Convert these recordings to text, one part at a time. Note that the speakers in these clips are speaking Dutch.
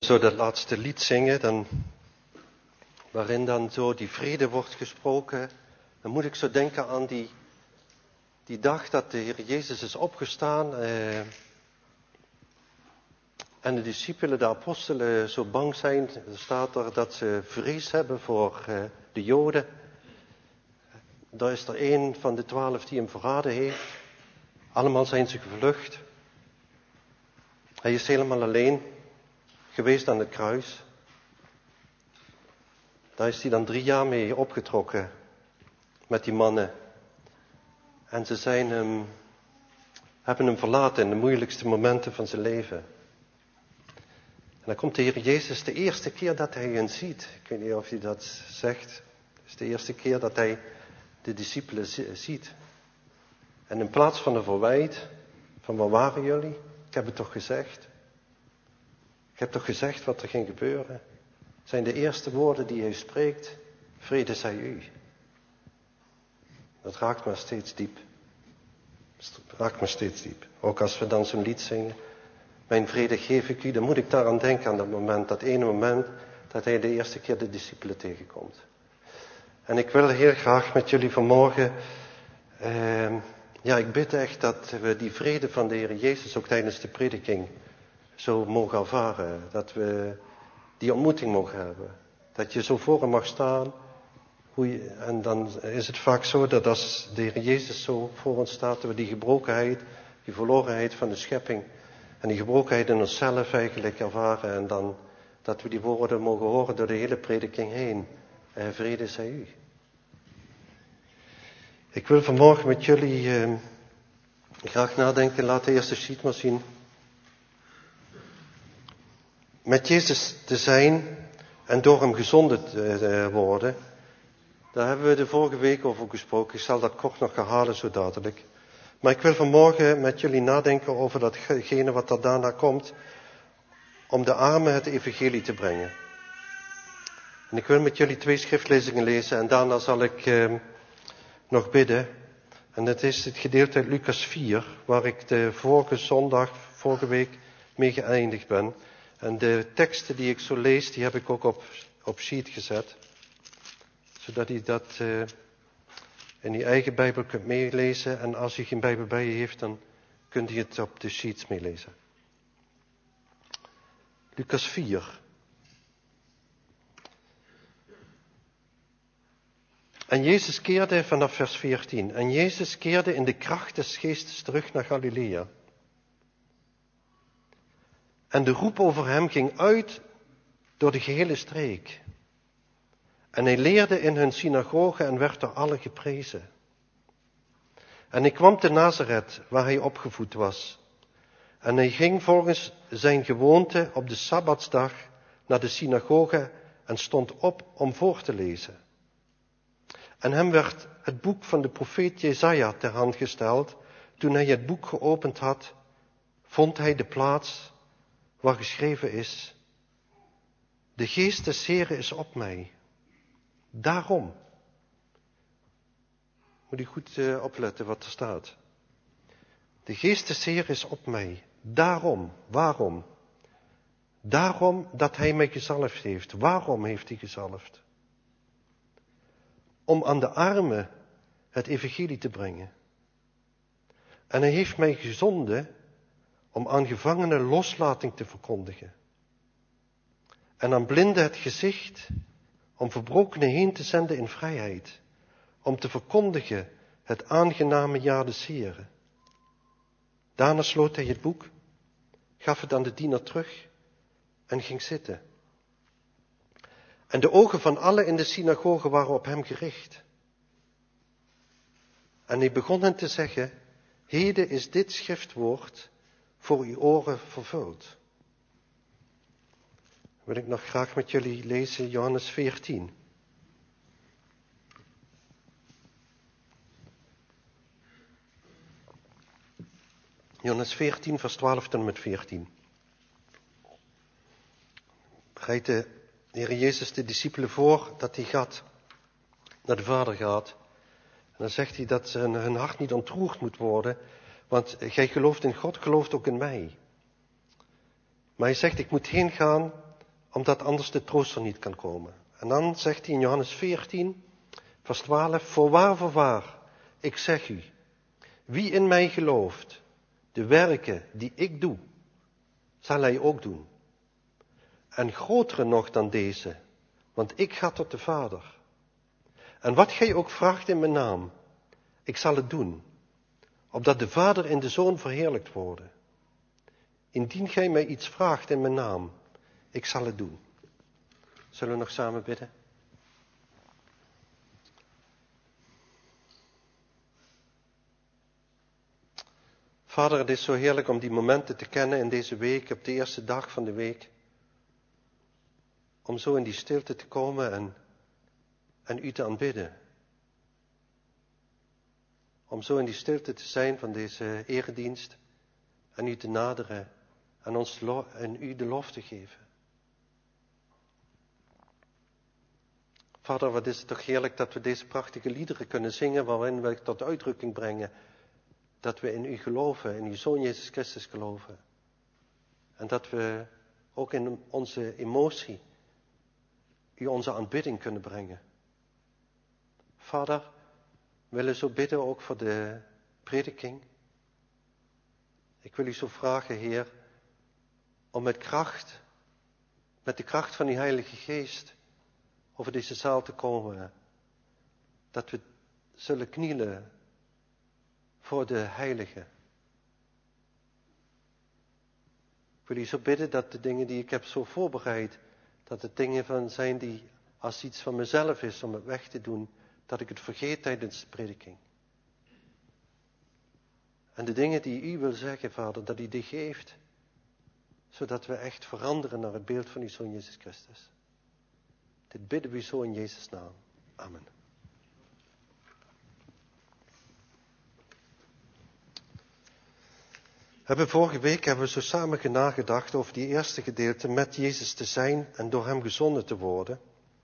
Zo dat laatste lied zingen, waarin dan zo die vrede wordt gesproken, dan moet ik zo denken aan die dag dat de Heer Jezus is opgestaan en de discipelen, de apostelen zo bang zijn. Er staat er dat ze vrees hebben voor de Joden. Daar is er een van de 12 die hem verraden heeft. Allemaal zijn ze gevlucht. Hij is helemaal alleen geweest aan het kruis. Daar is hij dan 3 jaar mee opgetrokken met die mannen. En ze hebben hem verlaten in de moeilijkste momenten van zijn leven. En dan komt de Heer Jezus de eerste keer dat hij hen ziet. Ik weet niet of hij dat zegt. Het is de eerste keer dat hij de discipelen ziet. En in plaats van een verwijt, van waar waren jullie? Ik heb het toch gezegd. Ik heb toch gezegd wat er ging gebeuren. Zijn de eerste woorden die hij spreekt, vrede zij u. Dat raakt me steeds diep. Ook als we dan zo'n lied zingen. Mijn vrede geef ik u, dan moet ik daaraan denken aan dat moment. Dat ene moment dat hij de eerste keer de discipelen tegenkomt. En ik wil heel graag met jullie vanmorgen. Ik bid echt dat we die vrede van de Heer Jezus ook tijdens de prediking zo mogen ervaren. Dat we die ontmoeting mogen hebben. Dat je zo voor hem mag staan. En dan is het vaak zo dat als de Heer Jezus zo voor ons staat, dat we die gebrokenheid, die verlorenheid van de schepping en die gebrokenheid in onszelf eigenlijk ervaren. En dan dat we die woorden mogen horen door de hele prediking heen. Vrede zij u. Ik wil vanmorgen met jullie graag nadenken. Laat de eerste sheet maar zien. Met Jezus te zijn en door hem gezonden te worden. Daar hebben we de vorige week over gesproken. Ik zal dat kort nog herhalen zo dadelijk. Maar ik wil vanmorgen met jullie nadenken over datgene wat er daarna komt. Om de armen het evangelie te brengen. En ik wil met jullie 2 schriftlezingen lezen en daarna zal ik nog bidden. En dat is het gedeelte uit Lucas 4, waar ik de vorige week mee geëindigd ben. En de teksten die ik zo lees, die heb ik ook op sheet gezet. Zodat u dat in uw eigen Bijbel kunt meelezen. En als u geen Bijbel bij je heeft, dan kunt u het op de sheets meelezen. Lucas 4. En Jezus keerde vanaf vers 14. En Jezus keerde in de kracht des geestes terug naar Galilea. En de roep over hem ging uit door de gehele streek. En hij leerde in hun synagoge en werd door allen geprezen. En hij kwam te Nazareth, waar hij opgevoed was. En hij ging volgens zijn gewoonte op de Sabbatsdag naar de synagoge en stond op om voor te lezen. En hem werd het boek van de profeet Jesaja ter hand gesteld. Toen hij het boek geopend had, vond hij de plaats waar geschreven is: de geest des Heren is op mij. Daarom. Moet u goed opletten wat er staat. De geest des Heren is op mij. Daarom. Waarom? Daarom dat hij mij gezalfd heeft. Waarom heeft hij gezalfd? Om aan de armen het evangelie te brengen. En hij heeft mij gezonden om aan gevangenen loslating te verkondigen. En aan blinden het gezicht, om verbrokenen heen te zenden in vrijheid. Om te verkondigen het aangename jaar des Heren. Daarna sloot hij het boek, gaf het aan de dienaar terug en ging zitten. En de ogen van allen in de synagoge waren op hem gericht. En hij begon hen te zeggen: heden is dit schriftwoord voor uw oren vervuld. Wil ik nog graag met jullie lezen Johannes 14. Johannes 14, vers 12 tot en met 14. Bereidt de Heer Jezus de discipelen voor dat hij naar de Vader gaat. En dan zegt hij dat hun hart niet ontroerd moet worden, want gij gelooft in God, gelooft ook in mij. Maar hij zegt: ik moet heen gaan omdat anders de trooster niet kan komen. En dan zegt hij in Johannes 14, vers 12, voorwaar, voorwaar, ik zeg u, wie in mij gelooft, de werken die ik doe, zal hij ook doen. En grotere nog dan deze, want ik ga tot de Vader. En wat gij ook vraagt in mijn naam, ik zal het doen, opdat de Vader en de Zoon verheerlijkt worden. Indien gij mij iets vraagt in mijn naam, ik zal het doen. Zullen we nog samen bidden? Vader, het is zo heerlijk om die momenten te kennen in deze week, op de eerste dag van de week. Om zo in die stilte te komen en u te aanbidden. Om zo in die stilte te zijn van deze eredienst en u te naderen en u de lof te geven. Vader, wat is het toch heerlijk dat we deze prachtige liederen kunnen zingen waarin we tot uitdrukking brengen dat we in u geloven, in uw Zoon Jezus Christus geloven. En dat we ook in onze emotie u onze aanbidding kunnen brengen. Vader, we willen zo bidden ook voor de prediking. Ik wil u zo vragen, Heer, om met de kracht van uw Heilige Geest, over deze zaal te komen. Dat we zullen knielen voor de Heilige. Ik wil u zo bidden dat de dingen die ik heb zo voorbereid, dat het dingen van zijn die als iets van mezelf is om het weg te doen, dat ik het vergeet tijdens de prediking. En de dingen die u wil zeggen, Vader, dat u die geeft, zodat we echt veranderen naar het beeld van uw Zoon Jezus Christus. Dit bidden we zo in Jezus' naam. Amen. Vorige week hebben we zo samen nagedacht over die eerste gedeelte, met Jezus te zijn en door hem gezonden te worden.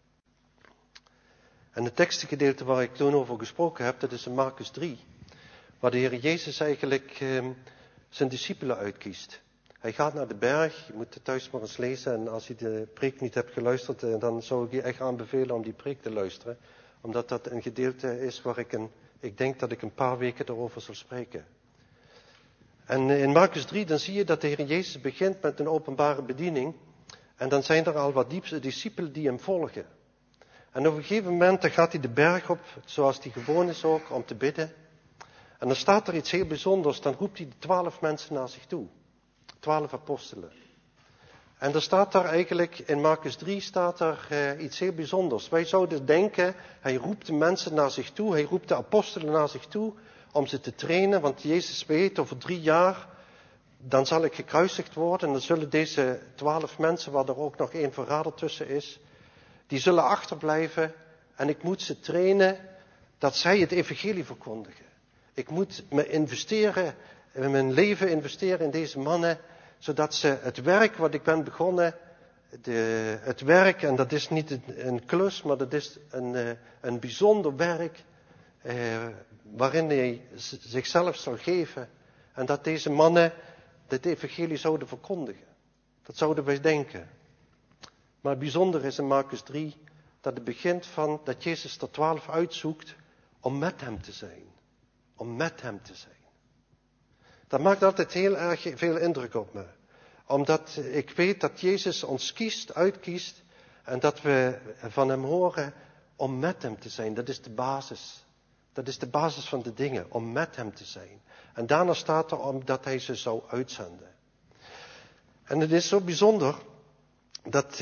En het tekstgedeelte waar ik toen over gesproken heb, dat is in Marcus 3. Waar de Heer Jezus eigenlijk zijn discipelen uitkiest. Hij gaat naar de berg, je moet het thuis maar eens lezen. En als je de preek niet hebt geluisterd, dan zou ik je echt aanbevelen om die preek te luisteren. Omdat dat een gedeelte is waar ik denk dat ik een paar weken erover zal spreken. En in Marcus 3 dan zie je dat de Heer Jezus begint met een openbare bediening. En dan zijn er al wat discipelen die hem volgen. En op een gegeven moment dan gaat hij de berg op, zoals hij gewoon is ook, om te bidden. En dan staat er iets heel bijzonders, dan roept hij de 12 mensen naar zich toe. 12 apostelen. En er staat daar eigenlijk, in Marcus 3 staat er iets heel bijzonders. Wij zouden denken, hij roept de mensen naar zich toe, hij roept de apostelen naar zich toe, om ze te trainen. Want Jezus weet, over 3 jaar, dan zal ik gekruisigd worden. En dan zullen deze 12 mensen, waar er ook nog 1 verrader tussen is, die zullen achterblijven. En ik moet ze trainen, dat zij het evangelie verkondigen. Ik moet mijn leven investeren in deze mannen, zodat ze het werk wat ik ben begonnen, het werk, en dat is niet een klus, maar dat is een bijzonder werk, waarin hij zichzelf zal geven. En dat deze mannen het evangelie zouden verkondigen. Dat zouden wij denken. Maar het bijzonder is in Marcus 3, dat het begint van dat Jezus er 12 uitzoekt om met hem te zijn. Om met hem te zijn. Dat maakt altijd heel erg veel indruk op me. Omdat ik weet dat Jezus ons uitkiest. En dat we van hem horen om met hem te zijn. Dat is de basis. Dat is de basis van de dingen. Om met hem te zijn. En daarna staat er omdat hij ze zou uitzenden. En het is zo bijzonder dat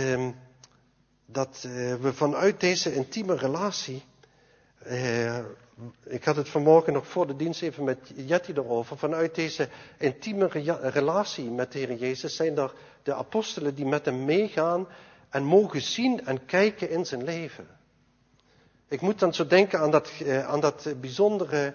we vanuit deze intieme relatie. Ik had het vanmorgen nog voor de dienst even met Jetty erover. Vanuit deze intieme relatie met de Heer Jezus zijn er de apostelen die met hem meegaan en mogen zien en kijken in zijn leven. Ik moet dan zo denken aan dat bijzondere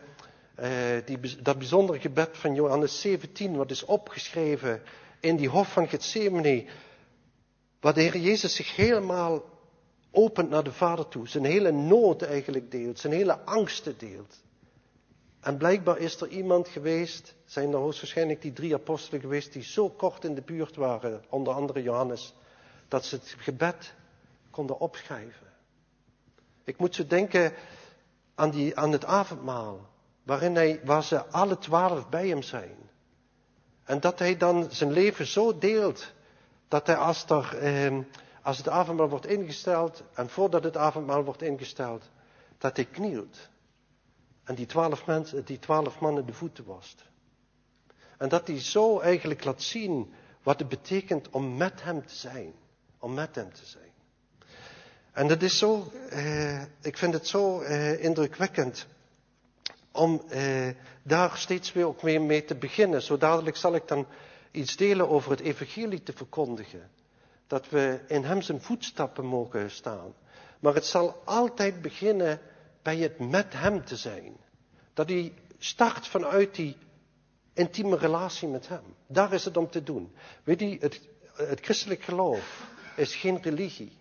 gebed van Johannes 17, wat is opgeschreven in die hof van Gethsemane, waar de Heer Jezus zich helemaal opent naar de Vader toe. Zijn hele nood eigenlijk deelt. Zijn hele angsten deelt. En blijkbaar is er iemand geweest. Zijn er hoogstwaarschijnlijk die 3 apostelen geweest. Die zo kort in de buurt waren. Onder andere Johannes. dat ze het gebed konden opschrijven. Ik moet zo denken aan het avondmaal, waar ze alle 12 bij hem zijn. En dat hij dan zijn leven zo deelt, dat hij als het avondmaal wordt ingesteld, en voordat het avondmaal wordt ingesteld, dat hij knielt. En die 12 mannen de voeten wast. En dat hij zo eigenlijk laat zien wat het betekent om met hem te zijn. Om met hem te zijn. En dat is zo, ik vind het zo indrukwekkend om daar steeds weer ook mee te beginnen. Zo dadelijk zal ik dan iets delen over het evangelie te verkondigen. Dat we in hem zijn voetstappen mogen staan. Maar het zal altijd beginnen bij het met hem te zijn. Dat hij start vanuit die intieme relatie met hem. Daar is het om te doen. Weet je, het christelijk geloof is geen religie.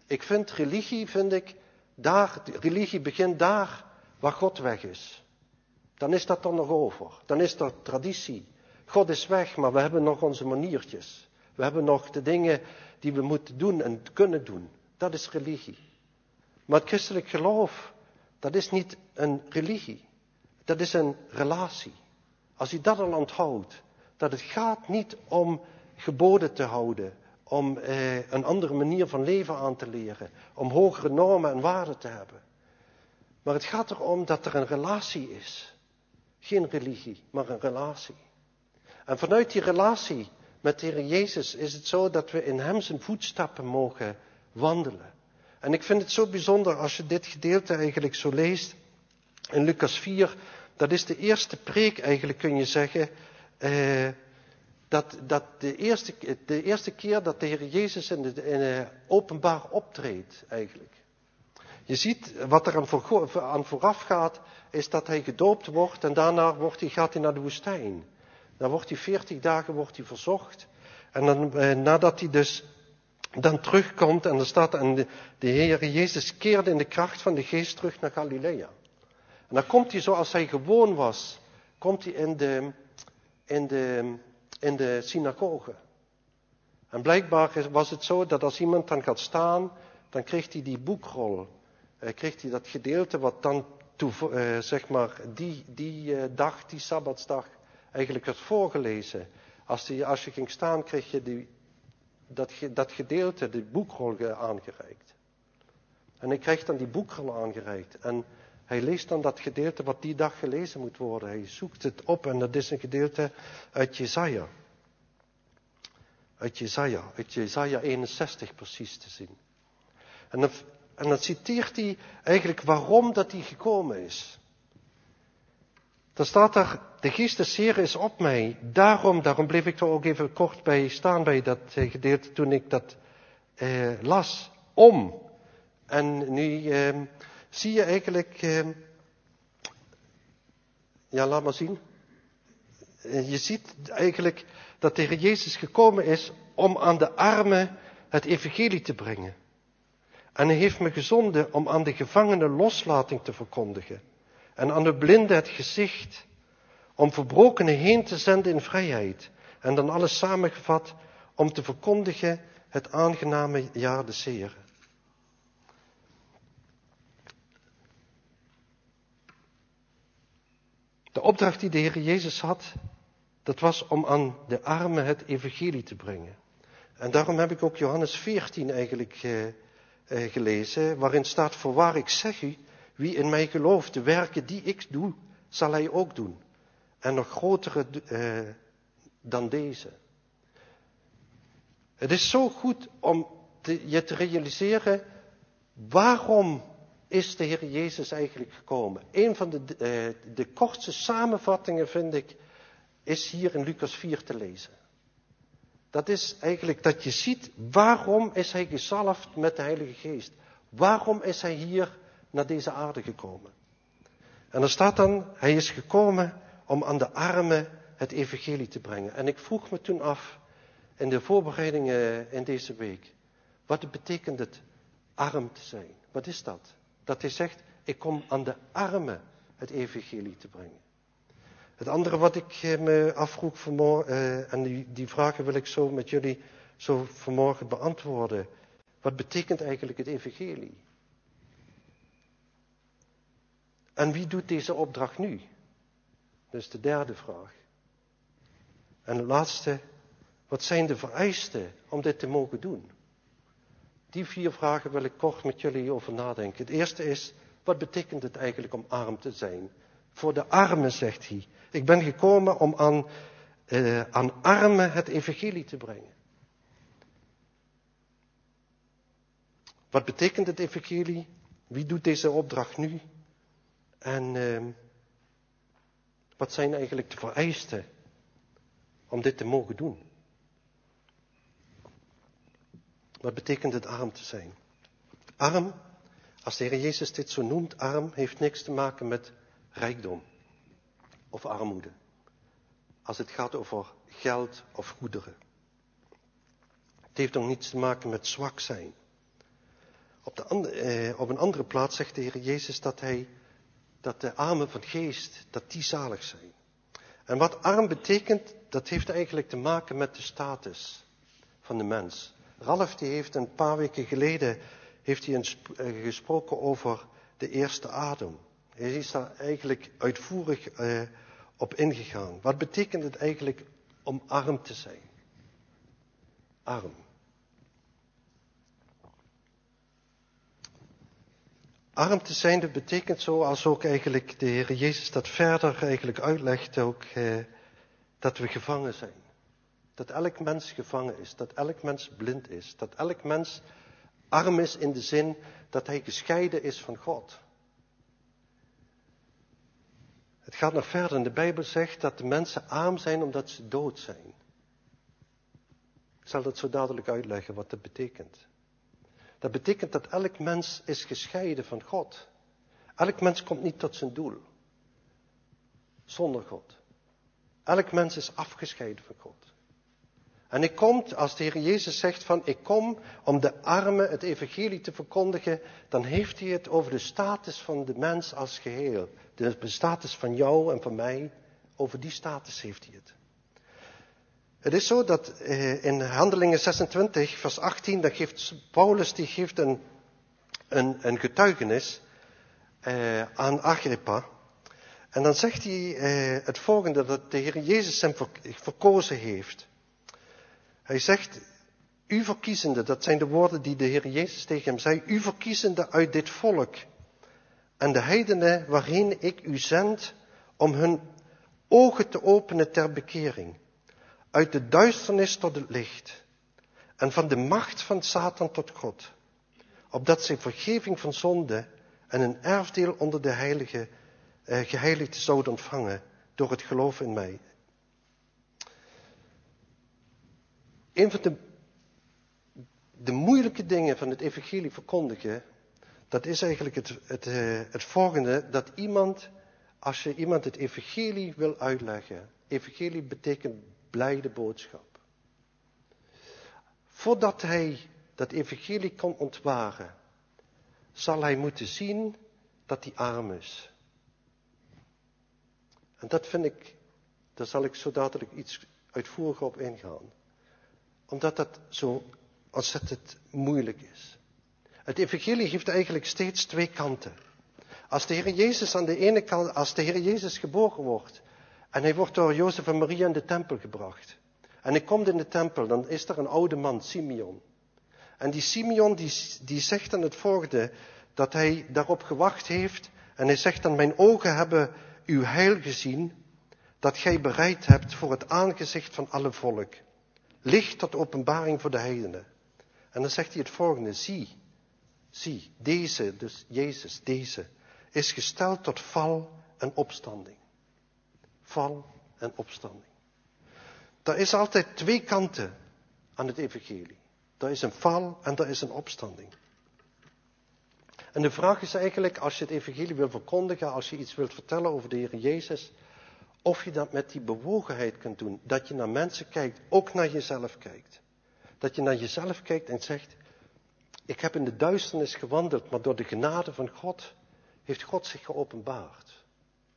Religie begint daar waar God weg is. Dan is dat er nog over. Dan is er traditie. God is weg, maar we hebben nog onze maniertjes. We hebben nog de dingen die we moeten doen en kunnen doen. Dat is religie. Maar het christelijk geloof, dat is niet een religie. Dat is een relatie. Als u dat al onthoudt, dat het gaat niet om geboden te houden, om een andere manier van leven aan te leren, om hogere normen en waarden te hebben. Maar het gaat erom dat er een relatie is. Geen religie, maar een relatie. En vanuit die relatie met de Heer Jezus is het zo dat we in hem zijn voetstappen mogen wandelen. En ik vind het zo bijzonder als je dit gedeelte eigenlijk zo leest in Lucas 4. Dat is de eerste preek eigenlijk, kun je zeggen, dat de eerste keer dat de Heer Jezus in openbaar optreedt eigenlijk. Je ziet wat er aan vooraf gaat, is dat hij gedoopt wordt en daarna gaat hij naar de woestijn. Dan wordt hij 40 dagen verzocht. En dan, nadat hij dus dan terugkomt en er staat, en de Heer Jezus keerde in de kracht van de geest terug naar Galilea. En dan komt hij zoals hij gewoon was, komt hij in de synagoge. En blijkbaar was het zo dat als iemand dan gaat staan, dan kreeg hij die boekrol. Kreeg hij dat gedeelte wat dan die dag, die sabbatsdag, eigenlijk werd voorgelezen. Als je ging staan, kreeg je dat gedeelte, die boekrol aangereikt. En hij krijgt dan die boekrol aangereikt. En hij leest dan dat gedeelte wat die dag gelezen moet worden. Hij zoekt het op en dat is een gedeelte uit Jesaja. Uit Jesaja 61 precies te zien. En dan citeert hij eigenlijk waarom dat hij gekomen is. Dan staat er, de geest des Heeren is op mij. Daarom bleef ik er ook even kort bij staan bij dat gedeelte toen ik dat las. En nu zie je eigenlijk, laat maar zien. Je ziet eigenlijk dat de Heer Jezus gekomen is om aan de armen het evangelie te brengen. En hij heeft me gezonden om aan de gevangenen loslating te verkondigen. En aan de blinden het gezicht. Om verbrokenen heen te zenden in vrijheid. En dan alles samengevat om te verkondigen het aangename jaar des Heeren. De opdracht die de Heer Jezus had, dat was om aan de armen het evangelie te brengen. En daarom heb ik ook Johannes 14 eigenlijk gelezen, waarin staat, voorwaar ik zeg u, wie in mij gelooft, de werken die ik doe, zal hij ook doen. En nog grotere dan deze. Het is zo goed om je te realiseren, waarom is de Heer Jezus eigenlijk gekomen? Een van de kortste samenvattingen, vind ik, is hier in Lucas 4 te lezen. Dat is eigenlijk dat je ziet, waarom is hij gezalfd met de Heilige Geest? Waarom is hij hier naar deze aarde gekomen? En er staat dan, hij is gekomen om aan de armen het evangelie te brengen. En ik vroeg me toen af, in de voorbereidingen in deze week, wat betekent het arm te zijn? Wat is dat? Dat hij zegt, ik kom aan de armen het evangelie te brengen. Het andere wat ik me afvroeg vanmorgen, en die vragen wil ik zo met jullie zo vanmorgen beantwoorden. Wat betekent eigenlijk het evangelie? En wie doet deze opdracht nu? Dat is de derde vraag. En de laatste, wat zijn de vereisten om dit te mogen doen? Die 4 vragen wil ik kort met jullie over nadenken. Het eerste is, wat betekent het eigenlijk om arm te zijn? Voor de armen, zegt hij. Ik ben gekomen om aan armen het evangelie te brengen. Wat betekent het evangelie? Wie doet deze opdracht nu? En wat zijn eigenlijk de vereisten om dit te mogen doen? Wat betekent het arm te zijn? Arm, als de Heer Jezus dit zo noemt, arm heeft niks te maken met rijkdom of armoede. Als het gaat over geld of goederen. Het heeft ook niets te maken met zwak zijn. Op een andere plaats zegt de Heer Jezus dat de armen van geest, dat die zalig zijn. En wat arm betekent, dat heeft eigenlijk te maken met de status van de mens. Ralf die heeft een paar weken geleden gesproken over de eerste adem. Hij is daar eigenlijk uitvoerig op ingegaan. Wat betekent het eigenlijk om arm te zijn? Arm. Arm te zijn, dat betekent zoals ook eigenlijk de Heer Jezus dat verder eigenlijk uitlegt ook, dat we gevangen zijn. Dat elk mens gevangen is, dat elk mens blind is, dat elk mens arm is in de zin dat hij gescheiden is van God. Het gaat nog verder. De Bijbel zegt dat de mensen arm zijn omdat ze dood zijn. Ik zal dat zo dadelijk uitleggen wat dat betekent. Dat betekent dat elk mens is gescheiden van God. Elk mens komt niet tot zijn doel. Zonder God. Elk mens is afgescheiden van God. En ik kom, als de Heer Jezus zegt van ik kom om de armen het evangelie te verkondigen, dan heeft hij het over de status van de mens als geheel. De status van jou en van mij, over die status heeft hij het. Het is zo dat in Handelingen 26 vers 18, dan geeft Paulus een getuigenis aan Agrippa. En dan zegt hij het volgende, dat de Heer Jezus hem verkozen heeft. Hij zegt, u verkiezende, dat zijn de woorden die de Heer Jezus tegen hem zei, u verkiezende uit dit volk en de heidenen waarin ik u zend om hun ogen te openen ter bekering. Uit de duisternis tot het licht en van de macht van Satan tot God. Opdat zij vergeving van zonde en een erfdeel onder de geheiligden zouden ontvangen door het geloof in mij. Een van de moeilijke dingen van het evangelie verkondigen, dat is eigenlijk het volgende, dat als je iemand het evangelie wil uitleggen, evangelie betekent blijde boodschap. Voordat hij dat evangelie kan ontwaren, zal hij moeten zien dat hij arm is. En dat vind ik, daar zal ik zo dadelijk iets uitvoeriger op ingaan. Omdat dat zo ontzettend moeilijk is. Het evangelie heeft eigenlijk steeds 2 kanten. Als de Heer Jezus aan de ene kant, als de Heer Jezus geboren wordt, en hij wordt door Jozef en Maria in de tempel gebracht. En hij komt in de tempel, dan is er een oude man, Simeon. En die Simeon die zegt dan het volgende, dat hij daarop gewacht heeft. En hij zegt dan, mijn ogen hebben uw heil gezien, dat gij bereid hebt voor het aangezicht van alle volk. Licht tot openbaring voor de heidenen. En dan zegt hij het volgende, zie, deze, dus Jezus, deze, is gesteld tot val en opstanding. Val en opstanding. Er is altijd 2 kanten aan het evangelie. Er is een val en er is een opstanding. En de vraag is eigenlijk, als je het evangelie wil verkondigen, als je iets wilt vertellen over de Heer Jezus, of je dat met die bewogenheid kunt doen. Dat je naar mensen kijkt, ook naar jezelf kijkt. Dat je naar jezelf kijkt en zegt, ik heb in de duisternis gewandeld, maar door de genade van God heeft God zich geopenbaard.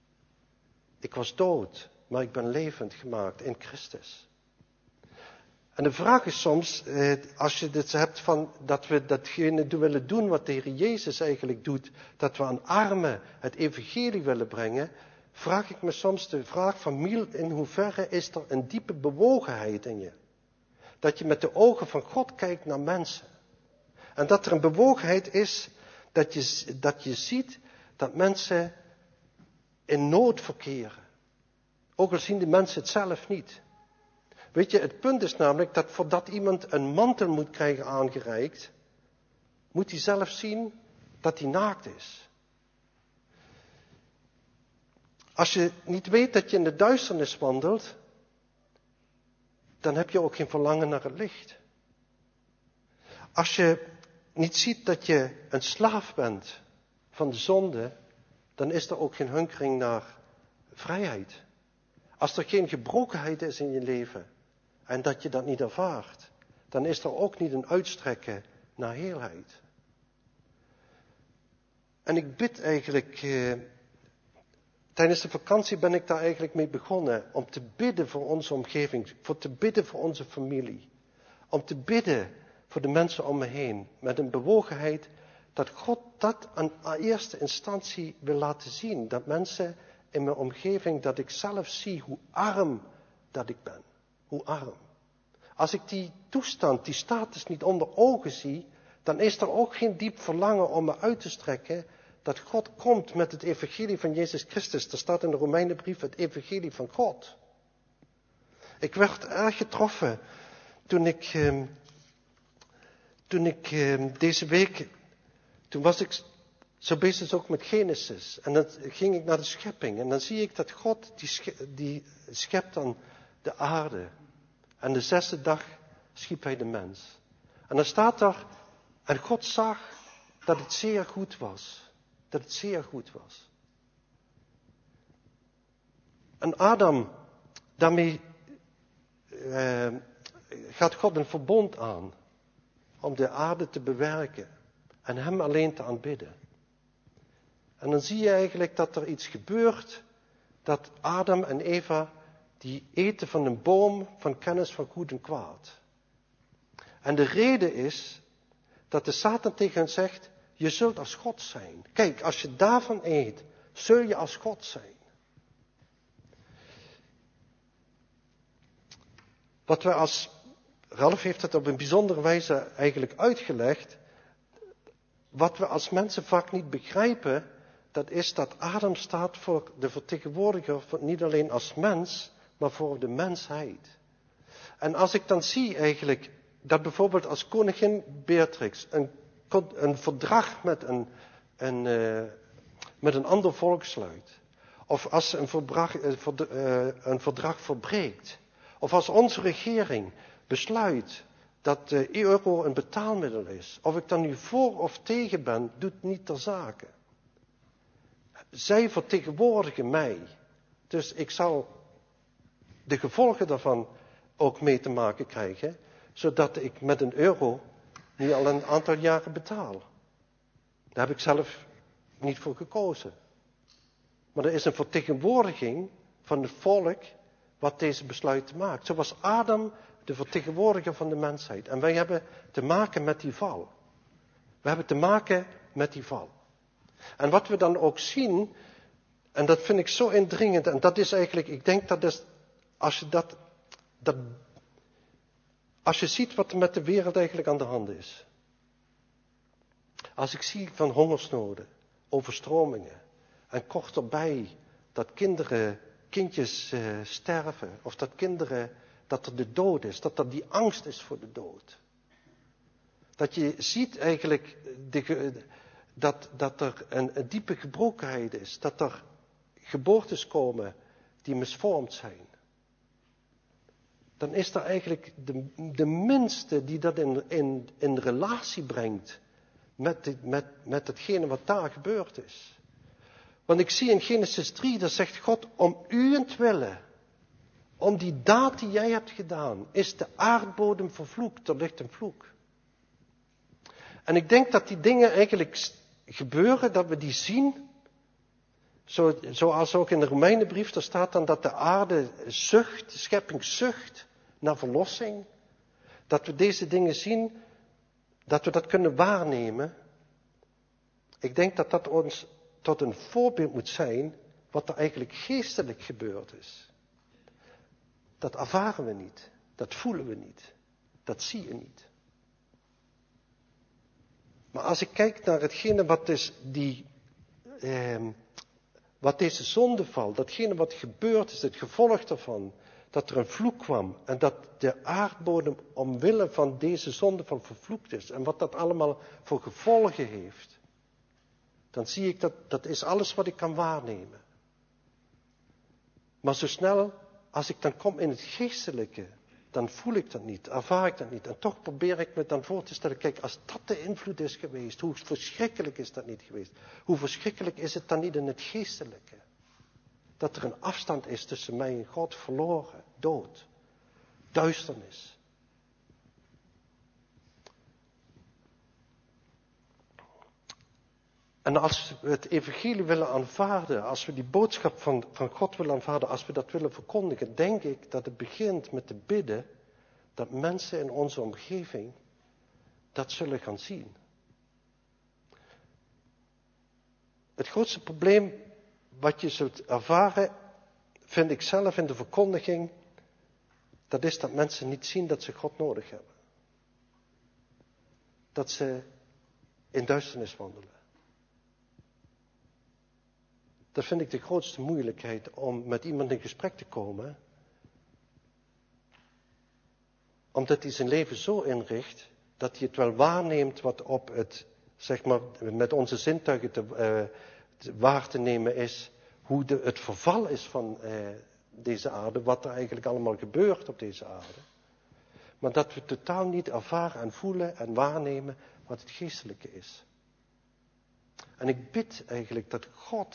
Ik was dood, maar ik ben levend gemaakt in Christus. En de vraag is soms, als je het hebt van dat we datgene willen doen wat de Heer Jezus eigenlijk doet, dat we aan armen het evangelie willen brengen, vraag ik me soms de vraag van Miel, in hoeverre is er een diepe bewogenheid in je? Dat je met de ogen van God kijkt naar mensen. En dat er een bewogenheid is, dat je ziet dat mensen in nood verkeren. Ook al zien de mensen het zelf niet. Weet je, het punt is namelijk dat voordat iemand een mantel moet krijgen aangereikt, moet hij zelf zien dat hij naakt is. Als je niet weet dat je in de duisternis wandelt, dan heb je ook geen verlangen naar het licht. Als je niet ziet dat je een slaaf bent van de zonde, dan is er ook geen hunkering naar vrijheid. Als er geen gebrokenheid is in je leven en dat je dat niet ervaart, dan is er ook niet een uitstrekken naar heelheid. En ik bid eigenlijk, tijdens de vakantie ben ik daar eigenlijk mee begonnen, om te bidden voor onze omgeving, voor te bidden voor onze familie. Om te bidden voor de mensen om me heen, met een bewogenheid dat God dat aan eerste instantie wil laten zien. Dat mensen in mijn omgeving, dat ik zelf zie hoe arm dat ik ben. Hoe arm. Als ik die toestand, die status niet onder ogen zie, dan is er ook geen diep verlangen om me uit te strekken dat God komt met het evangelie van Jezus Christus. Er staat in de Romeinenbrief het evangelie van God. Ik werd erg getroffen toen ik deze week, toen was ik zo bezig ook met Genesis. En dan ging ik naar de schepping. En dan zie ik dat God, die schept dan de aarde. En de 6e dag schiep hij de mens. En dan staat er, en God zag dat het zeer goed was. Dat het zeer goed was. En Adam, daarmee gaat God een verbond aan. Om de aarde te bewerken. En hem alleen te aanbidden. En dan zie je eigenlijk dat er iets gebeurt. Dat Adam en Eva, die eten van een boom van kennis van goed en kwaad. En de reden is dat de Satan tegen hen zegt, je zult als God zijn. Kijk, als je daarvan eet, zul je als God zijn. Wat we Ralf heeft het op een bijzondere wijze eigenlijk uitgelegd. Wat we als mensen vaak niet begrijpen, dat is dat Adam staat voor de vertegenwoordiger, niet alleen als mens, maar voor de mensheid. En als ik dan zie eigenlijk, dat bijvoorbeeld als koningin Beatrix een verdrag met een ander volk sluit. Of als ze een verdrag verbreekt. Of als onze regering besluit dat de euro een betaalmiddel is. Of ik dan nu voor of tegen ben, doet niet ter zake. Zij vertegenwoordigen mij. Dus ik zal de gevolgen daarvan ook mee te maken krijgen. Zodat ik met een euro nu al een aantal jaren betaal. Daar heb ik zelf niet voor gekozen. Maar er is een vertegenwoordiging van het volk wat deze besluiten maakt. Zo was Adam de vertegenwoordiger van de mensheid. En wij hebben te maken met die val. We hebben te maken met die val. En wat we dan ook zien, en dat vind ik zo indringend, en dat is eigenlijk, ik denk dat is, als je ziet wat er met de wereld eigenlijk aan de hand is. Als ik zie van hongersnoden, overstromingen, en kort erbij dat kindjes sterven, of dat er de dood is, dat er die angst is voor de dood. Dat je ziet eigenlijk dat er een diepe gebrokenheid is, dat er geboortes komen die misvormd zijn. Dan is er eigenlijk de minste die dat in relatie brengt met hetgene wat daar gebeurd is. Want ik zie in Genesis 3, daar zegt God, om uwentwille, om die daad die jij hebt gedaan, is de aardbodem vervloekt, er ligt een vloek. En ik denk dat die dingen eigenlijk gebeuren, dat we die zien, zoals ook in de Romeinenbrief, daar staat dan dat de aarde zucht, de schepping zucht naar verlossing. Dat we deze dingen zien, dat we dat kunnen waarnemen. Ik denk dat dat ons tot een voorbeeld moet zijn wat er eigenlijk geestelijk gebeurd is. Dat ervaren we niet, dat voelen we niet, dat zie je niet. Maar als ik kijk naar hetgene wat deze zondeval, datgene wat gebeurd is, het gevolg daarvan, dat er een vloek kwam en dat de aardbodem omwille van deze zondeval vervloekt is en wat dat allemaal voor gevolgen heeft, dan zie ik dat is alles wat ik kan waarnemen. Maar zo snel als ik dan kom in het geestelijke, dan voel ik dat niet, ervaar ik dat niet. En toch probeer ik me dan voor te stellen, kijk, als dat de invloed is geweest, hoe verschrikkelijk is dat niet geweest? Hoe verschrikkelijk is het dan niet in het geestelijke? Dat er een afstand is tussen mij en God, verloren, dood, duisternis. En als we het evangelie willen aanvaarden, als we die boodschap van God willen aanvaarden, als we dat willen verkondigen, denk ik dat het begint met te bidden dat mensen in onze omgeving dat zullen gaan zien. Het grootste probleem wat je zult ervaren, vind ik zelf in de verkondiging, dat is dat mensen niet zien dat ze God nodig hebben. Dat ze in duisternis wandelen. Dat vind ik de grootste moeilijkheid om met iemand in gesprek te komen. Omdat hij zijn leven zo inricht dat hij het wel waarneemt wat op het, zeg maar, met onze zintuigen waar te nemen is. Hoe het verval is van deze aarde, wat er eigenlijk allemaal gebeurt op deze aarde. Maar dat we totaal niet ervaren en voelen en waarnemen wat het geestelijke is. En ik bid eigenlijk dat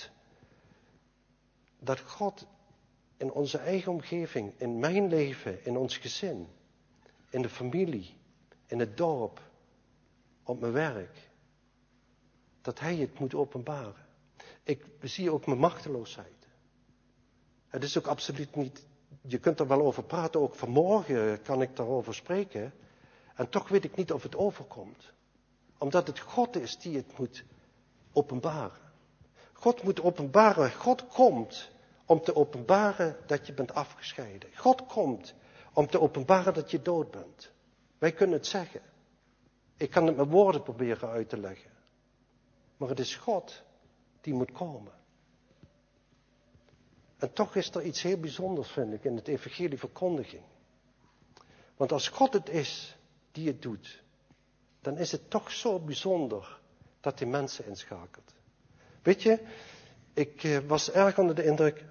God in onze eigen omgeving, in mijn leven, in ons gezin, in de familie, in het dorp, op mijn werk, dat Hij het moet openbaren. Ik zie ook mijn machteloosheid. Het is ook absoluut niet, je kunt er wel over praten, ook vanmorgen kan ik daarover spreken, en toch weet ik niet of het overkomt. Omdat het God is die het moet openbaren. God moet openbaren, God komt om te openbaren dat je bent afgescheiden. God komt om te openbaren dat je dood bent. Wij kunnen het zeggen. Ik kan het met woorden proberen uit te leggen. Maar het is God die moet komen. En toch is er iets heel bijzonders, vind ik, in het evangelieverkondiging. Want als God het is die het doet, dan is het toch zo bijzonder dat hij mensen inschakelt. Weet je, ik was erg onder de indruk,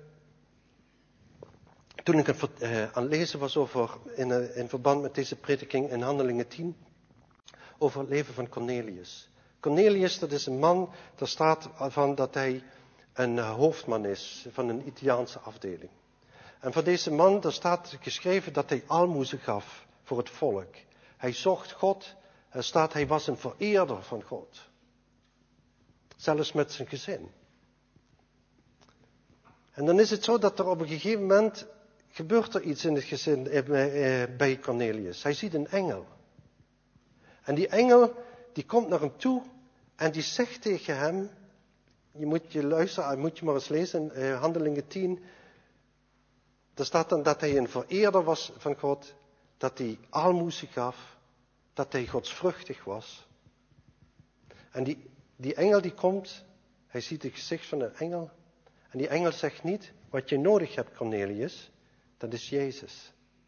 toen ik aan het lezen was in verband met deze prediking in Handelingen 10, over het leven van Cornelius. Cornelius, dat is een man, daar staat van dat hij een hoofdman is van een Italiaanse afdeling. En van deze man, daar staat geschreven dat hij aalmoezen gaf voor het volk. Hij zocht God, er staat hij was een vereerder van God. Zelfs met zijn gezin. En dan is het zo dat er op een gegeven moment gebeurt er iets in het gezin bij Cornelius. Hij ziet een engel. En die engel, die komt naar hem toe en die zegt tegen hem, je moet je maar eens lezen, Handelingen 10. Daar staat dan dat hij een vereerder was van God, dat hij aalmoezen gaf, dat hij godsvruchtig was. En die engel die komt, hij ziet het gezicht van een engel. En die engel zegt niet, wat je nodig hebt, Cornelius, dat is Jezus.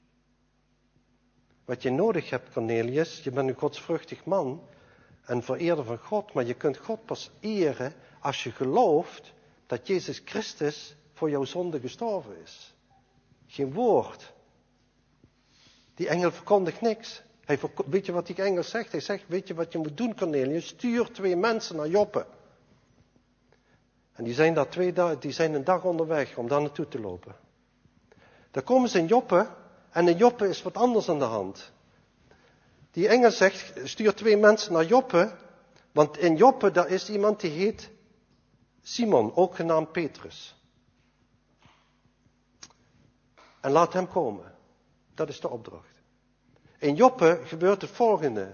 Wat je nodig hebt, Cornelius, je bent een godsvruchtig man en vereerder van God, maar je kunt God pas eren als je gelooft dat Jezus Christus voor jouw zonde gestorven is. Geen woord. Die engel verkondigt niks. Weet je wat die engel zegt? Hij zegt, weet je wat je moet doen, Cornelius? Stuur 2 mensen naar Joppe. En die zijn een dag onderweg om daar naartoe te lopen. Dan komen ze in Joppe en in Joppe is wat anders aan de hand. Die engel zegt, stuur 2 mensen naar Joppe, want in Joppe daar is iemand die heet Simon, ook genaamd Petrus. En laat hem komen. Dat is de opdracht. In Joppe gebeurt het volgende.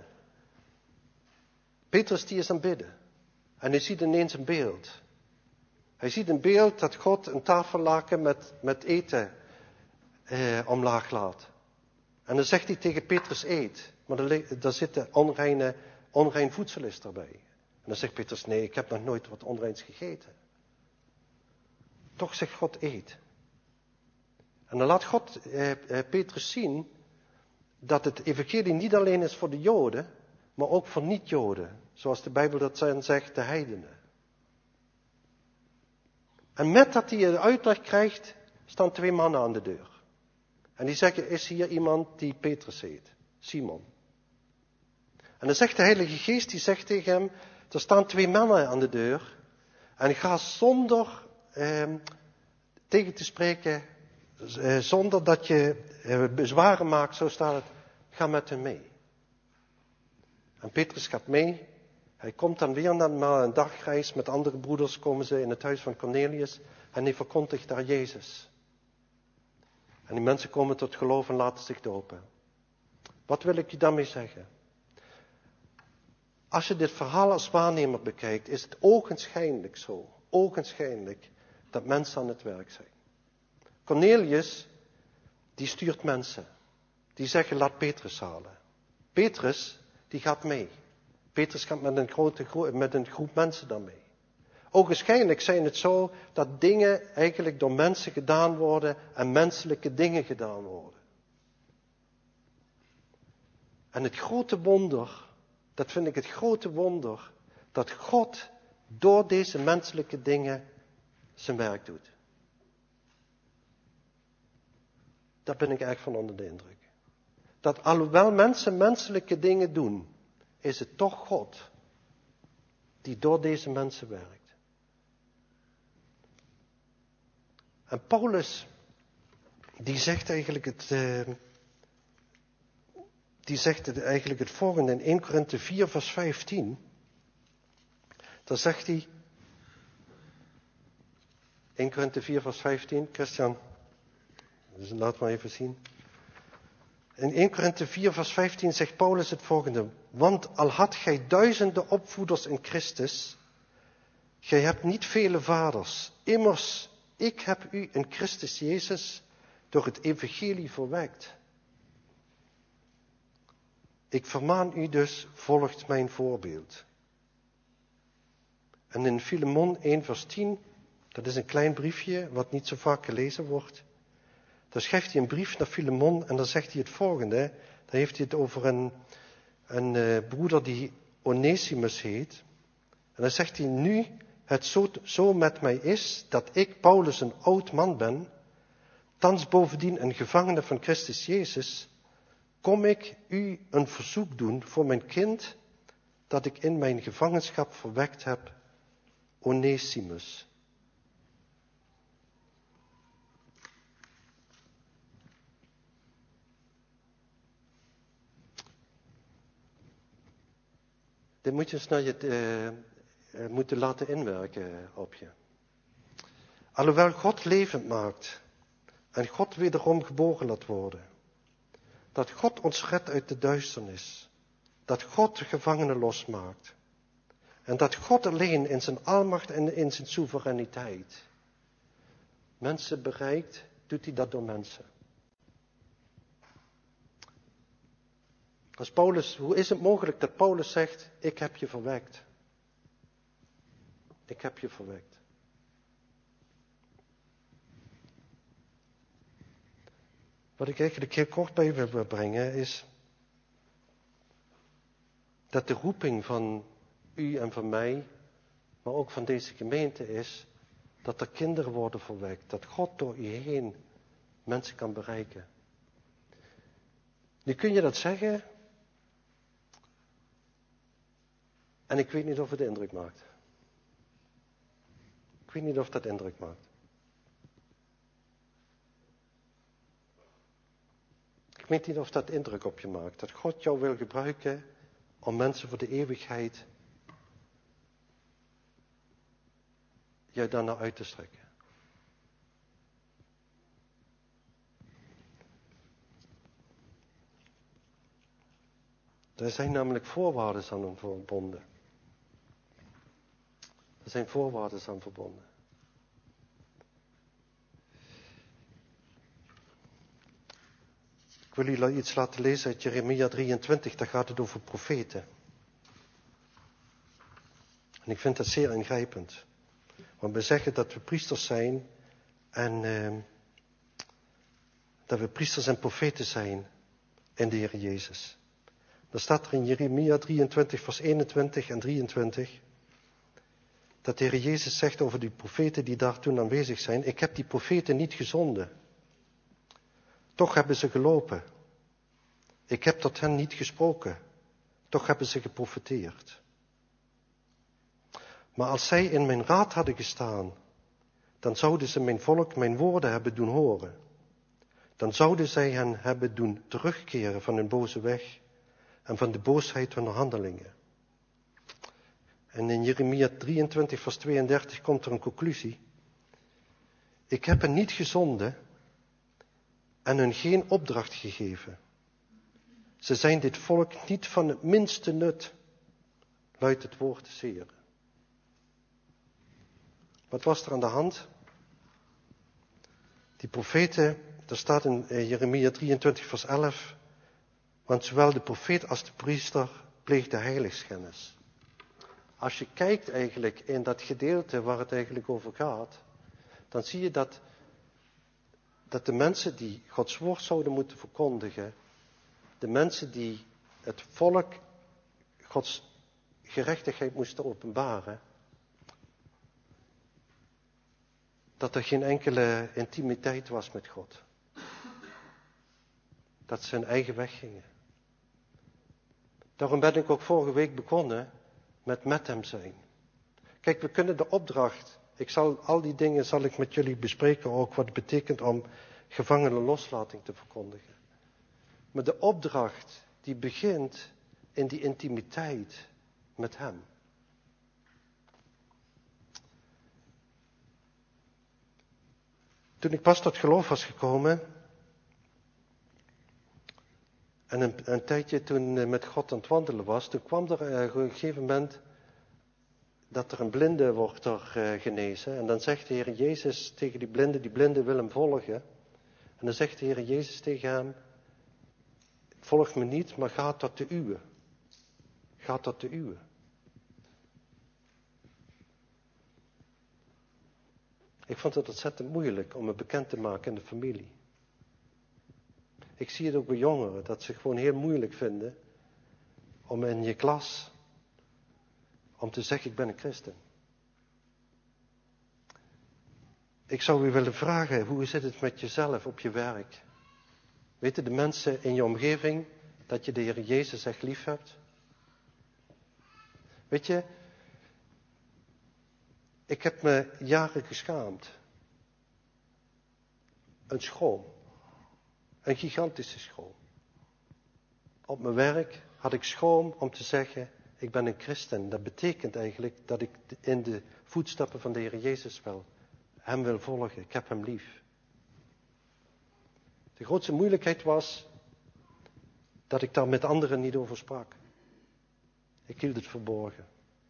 Petrus die is aan het bidden. En hij ziet ineens een beeld. Hij ziet een beeld dat God een tafellaken met eten omlaag laat. En dan zegt hij tegen Petrus, eet. Maar daar zit de onrein voedsel is daarbij. En dan zegt Petrus, nee, ik heb nog nooit wat onreins gegeten. Toch zegt God, eet. En dan laat God Petrus zien dat het evangelie niet alleen is voor de Joden, maar ook voor niet-Joden. Zoals de Bijbel dat dan zegt, de heidenen. En met dat hij de uitleg krijgt, staan 2 mannen aan de deur. En die zeggen, is hier iemand die Petrus heet? Simon. En dan zegt de Heilige Geest, die zegt tegen hem, er staan 2 mannen aan de deur. En ga zonder tegen te spreken, zonder dat je bezwaren maakt, zo staat het, ga met hen mee. En Petrus gaat mee. Hij komt dan weer na een dagreis met andere broeders, komen ze in het huis van Cornelius en hij verkondigt daar Jezus. En die mensen komen tot geloof en laten zich dopen. Wat wil ik je daarmee zeggen? Als je dit verhaal als waarnemer bekijkt, is het ogenschijnlijk zo. Ogenschijnlijk dat mensen aan het werk zijn. Cornelius, die stuurt mensen. Die zeggen, laat Petrus halen. Petrus, die gaat mee. Petrus gaat met een groep mensen dan mee. Ogenschijnlijk zijn het zo dat dingen eigenlijk door mensen gedaan worden en menselijke dingen gedaan worden. En het grote wonder, dat vind ik het grote wonder, dat God door deze menselijke dingen zijn werk doet. Daar ben ik echt van onder de indruk. Dat alhoewel mensen menselijke dingen doen, is het toch God die door deze mensen werkt. En Paulus, die zegt eigenlijk het volgende in 1 Korinthe 4 vers 15. Daar zegt hij, 1 Korinthe 4 vers 15, Christian, dus laat maar even zien. In 1 Korinthe 4 vers 15 zegt Paulus het volgende. Want al had gij duizenden opvoeders in Christus, gij hebt niet vele vaders. Immers, ik heb u in Christus Jezus door het evangelie verwekt. Ik vermaan u dus, volgt mijn voorbeeld. En in Filemon 1 vers 10, dat is een klein briefje wat niet zo vaak gelezen wordt. Daar schrijft hij een brief naar Filemon en dan zegt hij het volgende. Dan heeft hij het over een broeder die Onesimus heet. En dan zegt hij, nu het zo met mij is dat ik, Paulus, een oud man ben, thans bovendien een gevangene van Christus Jezus, kom ik u een verzoek doen voor mijn kind dat ik in mijn gevangenschap verwekt heb, Onesimus. Dit moet je eens naar je moeten laten inwerken op je. Alhoewel God levend maakt en God wederom geboren laat worden. Dat God ons redt uit de duisternis. Dat God de gevangenen losmaakt. En dat God alleen in zijn almacht en in zijn soevereiniteit mensen bereikt, doet hij dat door mensen. Hoe is het mogelijk dat Paulus zegt, ik heb je verwekt? Ik heb je verwekt. Wat ik eigenlijk heel kort bij wil brengen is dat de roeping van u en van mij, maar ook van deze gemeente is dat er kinderen worden verwekt. Dat God door u heen mensen kan bereiken. Nu kun je dat zeggen en ik weet niet of het indruk maakt. Ik weet niet of dat indruk maakt. Ik weet niet of dat indruk op je maakt. Dat God jou wil gebruiken om mensen voor de eeuwigheid jou daarnaar uit te strekken. Er zijn namelijk voorwaarden aan verbonden. Er zijn voorwaarden aan verbonden. Ik wil u iets laten lezen uit Jeremia 23, daar gaat het over profeten. En ik vind dat zeer ingrijpend. Want we zeggen dat we priesters zijn en dat we priesters en profeten zijn in de Heer Jezus. Dan staat er in Jeremia 23 vers 21 en 23 dat de Heer Jezus zegt over die profeten die daar toen aanwezig zijn: ik heb die profeten niet gezonden. Toch hebben ze gelopen. Ik heb tot hen niet gesproken. Toch hebben ze geprofeteerd. Maar als zij in mijn raad hadden gestaan, dan zouden ze mijn volk mijn woorden hebben doen horen. Dan zouden zij hen hebben doen terugkeren van hun boze weg en van de boosheid hunner handelingen. En in Jeremia 23 vers 32 komt er een conclusie. Ik heb hen niet gezonden en hun geen opdracht gegeven. Ze zijn dit volk niet van het minste nut, luidt het woord des Heeren. Wat was er aan de hand? Die profeten, daar staat in Jeremia 23 vers 11, want zowel de profeet als de priester pleegden heiligschennis. Als je kijkt eigenlijk in dat gedeelte waar het eigenlijk over gaat, dan zie je dat de mensen die Gods woord zouden moeten verkondigen, de mensen die het volk Gods gerechtigheid moesten openbaren, dat er geen enkele intimiteit was met God. Dat ze hun eigen weg gingen. Daarom ben ik ook vorige week begonnen met hem zijn. Kijk, we kunnen de opdracht, al die dingen zal ik met jullie bespreken ook, wat het betekent om gevangenen loslating te verkondigen. Maar de opdracht die begint in die intimiteit met hem. Toen ik pas tot geloof was gekomen en een tijdje toen met God aan het wandelen was, toen kwam er op een gegeven moment dat er een blinde wordt genezen. En dan zegt de Heer Jezus tegen die blinde wil hem volgen. En dan zegt de Heer Jezus tegen hem: volg me niet, maar ga tot de uwe. Ga tot de uwe. Ik vond het ontzettend moeilijk om me bekend te maken in de familie. Ik zie het ook bij jongeren, dat ze gewoon heel moeilijk vinden om in je klas, om te zeggen ik ben een christen. Ik zou u willen vragen, hoe zit het met jezelf op je werk? Weten de mensen in je omgeving dat je de Heer Jezus echt lief hebt? Weet je, ik heb me jaren geschaamd. Een schroom. Een gigantische schroom. Op mijn werk had ik schroom om te zeggen, ik ben een christen. Dat betekent eigenlijk dat ik in de voetstappen van de Heer Jezus hem wil volgen. Ik heb hem lief. De grootste moeilijkheid was dat ik daar met anderen niet over sprak. Ik hield het verborgen.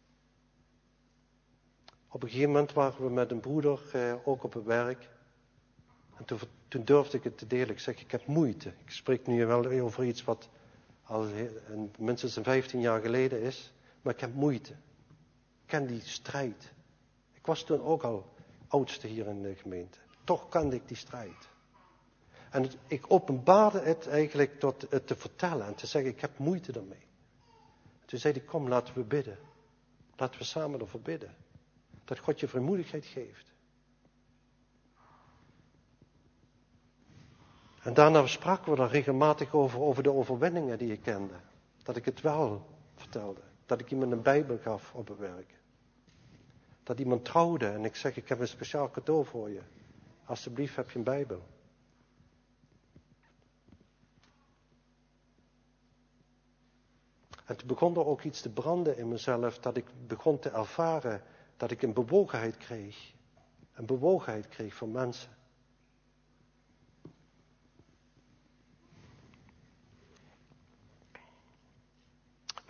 Op een gegeven moment waren we met een broeder ook op het werk. En toen durfde ik het te delen. Ik zeg, ik heb moeite. Ik spreek nu wel over iets wat al minstens 15 jaar geleden is. Maar ik heb moeite. Ik ken die strijd. Ik was toen ook al oudste hier in de gemeente. Toch kende ik die strijd. En ik openbaarde het eigenlijk tot het te vertellen en te zeggen, ik heb moeite daarmee. Toen zei hij, kom, laten we bidden. Laten we samen ervoor bidden. Dat God je vrijmoedigheid geeft. En daarna spraken we daar regelmatig over de overwinningen die ik kende. Dat ik het wel vertelde. Dat ik iemand een Bijbel gaf op het werk. Dat iemand trouwde en ik zeg, ik heb een speciaal cadeau voor je. Alsjeblieft heb je een Bijbel. En toen begon er ook iets te branden in mezelf, dat ik begon te ervaren dat ik een bewogenheid kreeg. Een bewogenheid kreeg van mensen.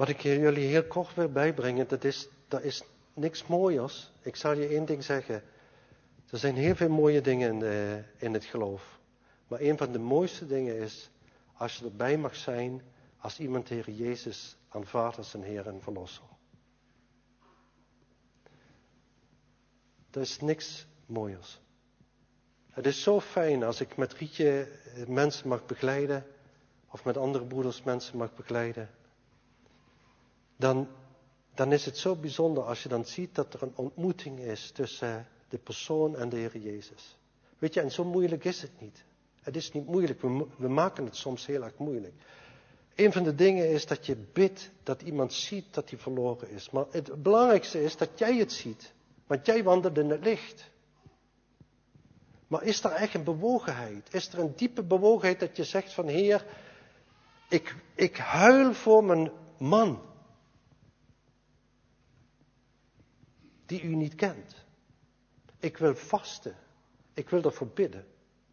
Wat ik jullie heel kort wil bijbrengen, dat is niks mooiers. Ik zal je één ding zeggen. Er zijn heel veel mooie dingen in het geloof. Maar een van de mooiste dingen is, als je erbij mag zijn, als iemand de Heer Jezus aanvaardt als zijn Heer en Verlosser. Er is niks mooiers. Het is zo fijn als ik met Rietje mensen mag begeleiden, of met andere broeders mensen mag begeleiden. Dan is het zo bijzonder als je dan ziet dat er een ontmoeting is tussen de persoon en de Heer Jezus. Weet je, en zo moeilijk is het niet. Het is niet moeilijk, we maken het soms heel erg moeilijk. Een van de dingen is dat je bidt dat iemand ziet dat hij verloren is. Maar het belangrijkste is dat jij het ziet. Want jij wandelt in het licht. Maar is er echt een bewogenheid? Is er een diepe bewogenheid dat je zegt van Heer, ik huil voor mijn man. Die u niet kent. Ik wil vasten. Ik wil ervoor bidden.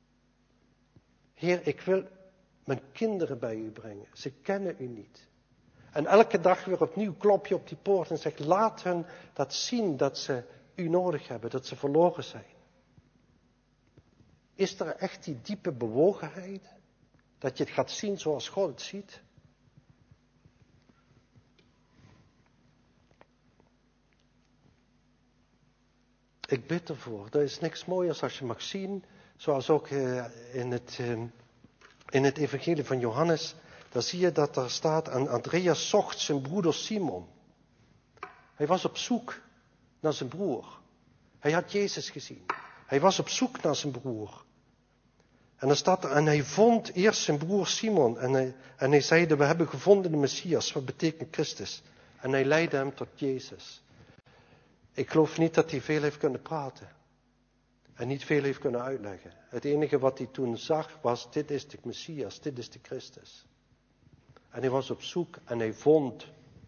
Heer, ik wil mijn kinderen bij u brengen. Ze kennen u niet. En elke dag weer opnieuw klop je op die poort en zeg, laat hen dat zien dat ze u nodig hebben, dat ze verloren zijn. Is er echt die diepe bewogenheid? Dat je het gaat zien zoals God het ziet? Ik bid ervoor. Er is niks mooiers als je mag zien, zoals ook in het evangelie van Johannes. Daar zie je dat er staat, en Andreas zocht zijn broeder Simon. Hij was op zoek naar zijn broer. Hij had Jezus gezien. Hij was op zoek naar zijn broer. En er staat er, en hij vond eerst zijn broer Simon. En hij zeide, we hebben gevonden de Messias, wat betekent Christus. En hij leidde hem tot Jezus. Ik geloof niet dat hij veel heeft kunnen praten. En niet veel heeft kunnen uitleggen. Het enige wat hij toen zag was, dit is de Messias, dit is de Christus. En hij was op zoek en hij vond.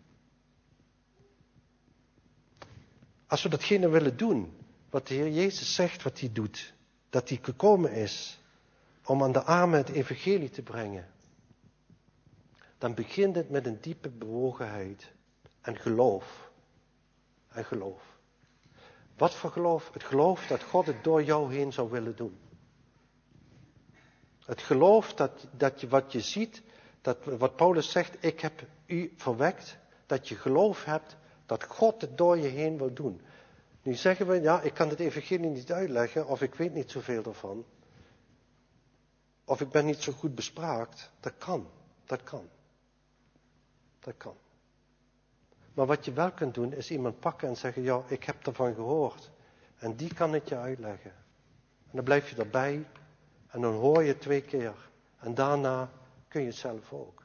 Als we datgene willen doen, wat de Heer Jezus zegt wat hij doet. Dat hij gekomen is om aan de armen het evangelie te brengen. Dan begint het met een diepe bewogenheid en geloof. En geloof. Wat voor geloof? Het geloof dat God het door jou heen zou willen doen. Het geloof dat je wat je ziet, wat Paulus zegt, ik heb u verwekt, dat je geloof hebt dat God het door je heen wil doen. Nu zeggen we, ja, ik kan het evangelie niet uitleggen, of ik weet niet zoveel ervan. Of ik ben niet zo goed bespraakt. Dat kan. Maar wat je wel kunt doen, is iemand pakken en zeggen, ja, ik heb ervan gehoord. En die kan het je uitleggen. En dan blijf je erbij. En dan hoor je 2 keer. En daarna kun je het zelf ook.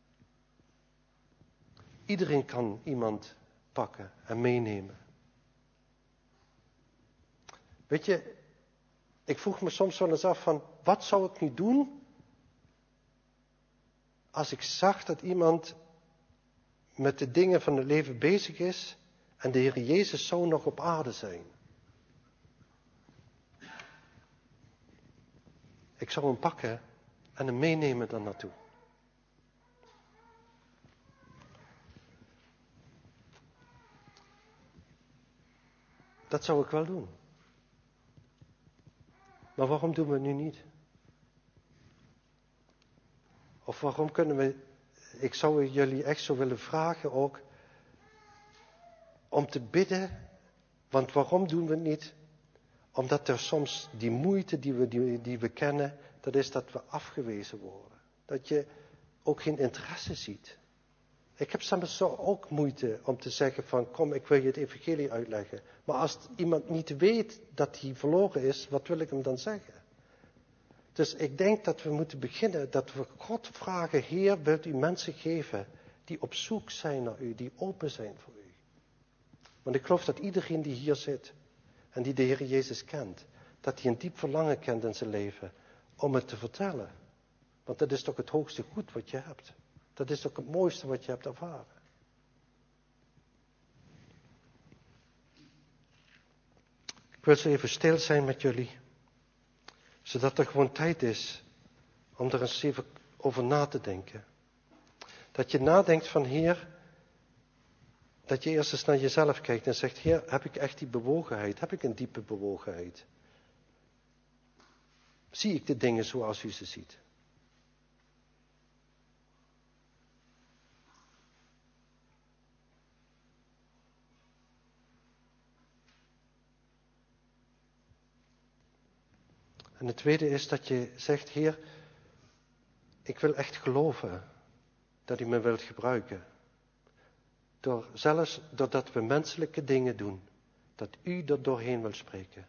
Iedereen kan iemand pakken en meenemen. Weet je, ik vroeg me soms wel eens af van, wat zou ik nu doen als ik zag dat iemand met de dingen van het leven bezig is en de Heer Jezus zou nog op aarde zijn. Ik zou hem pakken en hem meenemen daar naartoe. Dat zou ik wel doen. Maar waarom doen we het nu niet? Of waarom kunnen we, ik zou jullie echt zo willen vragen ook, om te bidden, want waarom doen we het niet? Omdat er soms die moeite die we kennen, dat is dat we afgewezen worden. Dat je ook geen interesse ziet. Ik heb soms zo ook moeite om te zeggen van, kom, ik wil je het evangelie uitleggen. Maar als iemand niet weet dat hij verloren is, wat wil ik hem dan zeggen? Dus ik denk dat we moeten beginnen, dat we God vragen, Heer, wilt u mensen geven die op zoek zijn naar u, die open zijn voor u. Want ik geloof dat iedereen die hier zit en die de Heer Jezus kent, dat hij een diep verlangen kent in zijn leven om het te vertellen. Want dat is toch het hoogste goed wat je hebt. Dat is toch het mooiste wat je hebt ervaren. Ik wil zo even stil zijn met jullie. Zodat er gewoon tijd is om er eens even over na te denken. Dat je nadenkt van, Heer, Dat je eerst eens naar jezelf kijkt en zegt, Heer, heb ik echt die bewogenheid? Heb ik een diepe bewogenheid? Zie ik de dingen zoals u ze ziet? En het tweede is dat je zegt, Heer, ik wil echt geloven dat u me wilt gebruiken. Zelfs doordat we menselijke dingen doen, dat u er doorheen wilt spreken.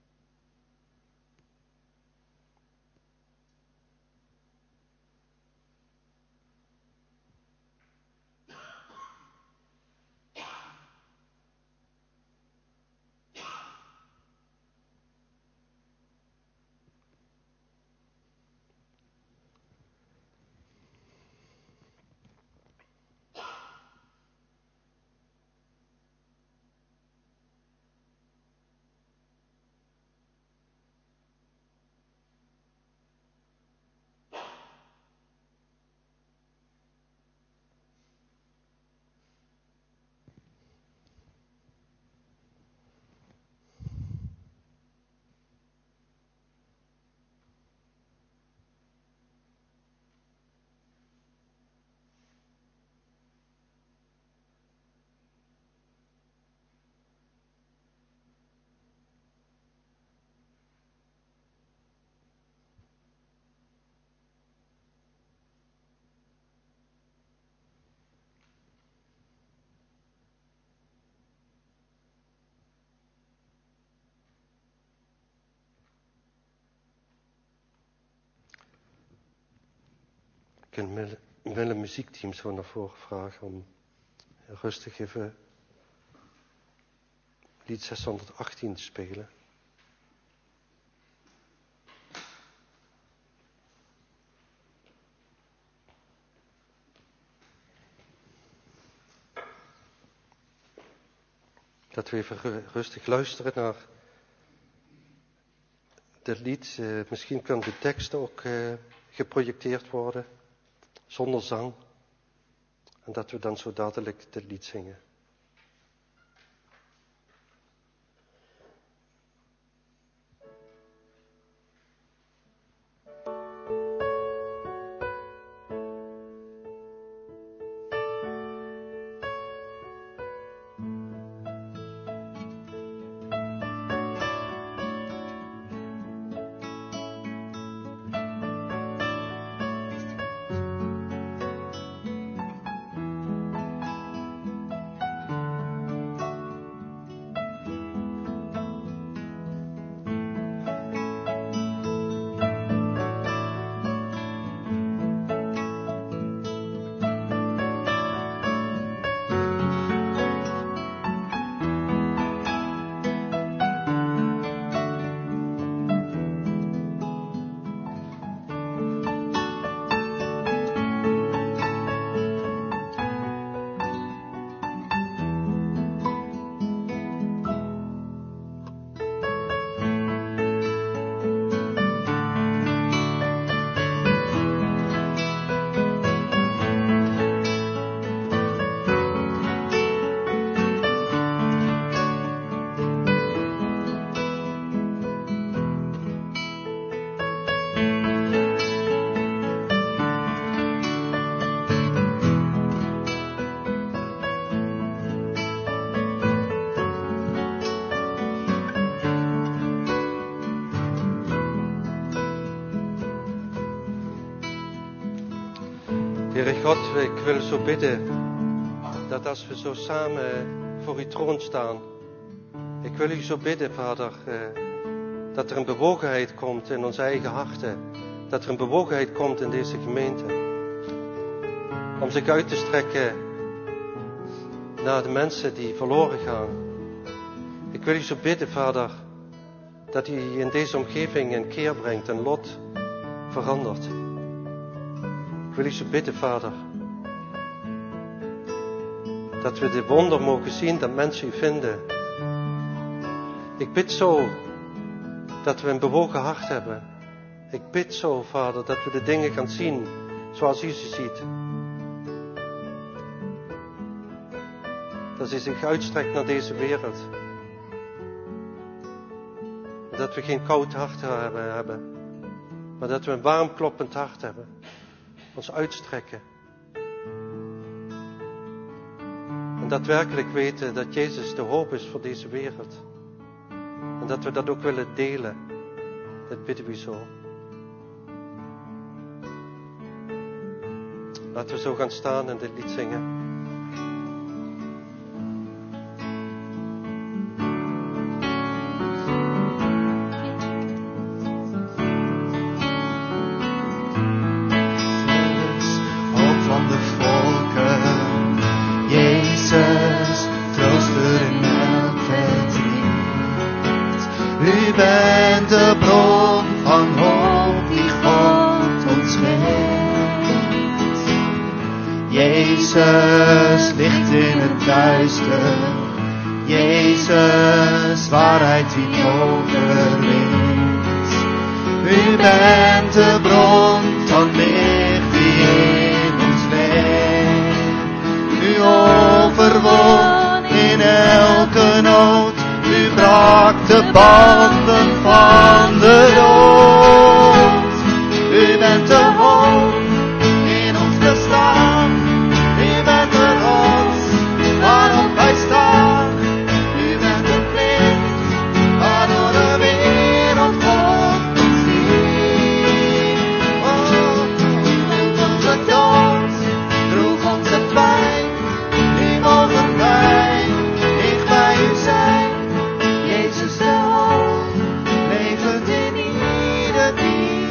Ik wil een muziekteam zo naar voren vragen om rustig even lied 618 te spelen. Dat we even rustig luisteren naar dit lied. Misschien kan de tekst ook geprojecteerd worden, zonder zang. En dat we dan zo dadelijk dit lied zingen. Heere God, ik wil zo bidden dat als we zo samen voor uw troon staan, ik wil u zo bidden, Vader, dat er een bewogenheid komt in onze eigen harten, dat er een bewogenheid komt in deze gemeente, om zich uit te strekken naar de mensen die verloren gaan. Ik wil u zo bidden, Vader, dat u in deze omgeving een keer brengt, een lot verandert. Ik wil u zo bidden, Vader, dat we de wonder mogen zien dat mensen u vinden. Ik bid zo dat we een bewogen hart hebben. Ik bid zo, Vader, dat we de dingen gaan zien zoals u ze ziet. Dat hij zich uitstrekt naar deze wereld. Dat we geen koud hart hebben. Maar dat we een warm kloppend hart hebben. Ons uitstrekken. En daadwerkelijk weten dat Jezus de hoop is voor deze wereld. En dat we dat ook willen delen. Dat bidden we zo. Laten we zo gaan staan en dit lied zingen. Jezus, licht in het duister. Jezus, waarheid die overwint. U bent de bron van licht die in ons leeft. U overwon in elke nood. U brak de banden van de dood. U bent de hoop in ons bestaan. U bent de rots waarop wij staan. U bent de licht waardoor de wereld God kan zien. Oh, onze dood droeg onze pijn. Nu mogen wij dicht bij u zijn. Jezus de hoop levend in ieder die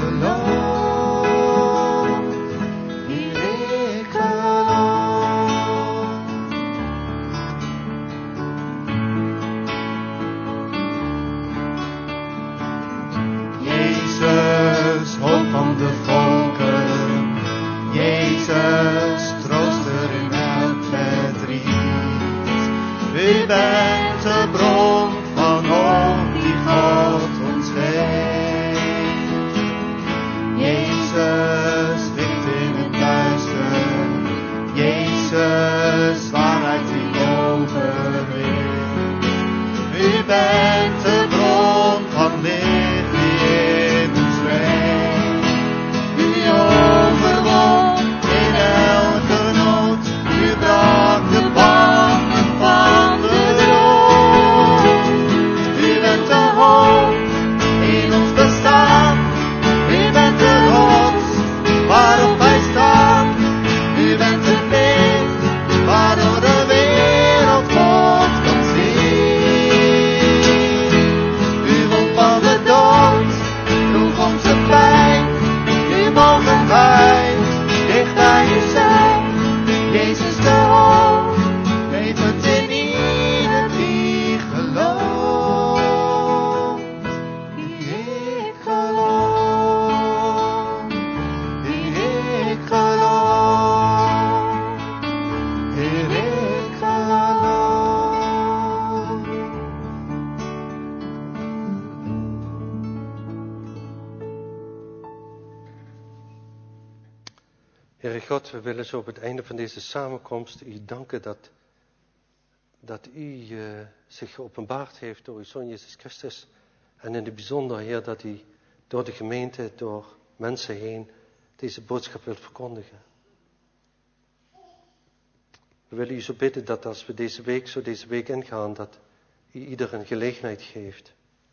gelooft. Hier ik geloof. Jezus, hoop van de volken. Jezus, trooster in elk verdriet. U bent de bron van hoop die God ons geeft. Jezus, licht in het duister. Jezus, waarheid die overwint. U bent de bron van licht die in ons leeft. U overwon in elke nood. U brak de banden van de dood. U bent de hoop in ons bestaan. U bent de rots waarop wij staan. U bent het licht waardoor de wereld God kan zien. U won van de dood, droeg onze pijn. Nu mogen wij dicht bij u zijn. Jezus de hoop, levend in ieder die gelooft. Ik geloof, ik geloof, ik geloof. Heere God, we willen zo op het einde van deze samenkomst u danken dat u zich geopenbaard heeft door uw Zoon Jezus Christus. En in het bijzonder, Heer, dat u door de gemeente, door mensen heen, deze boodschap wilt verkondigen. We willen u zo bidden dat als we deze week ingaan, dat u ieder een gelegenheid geeft.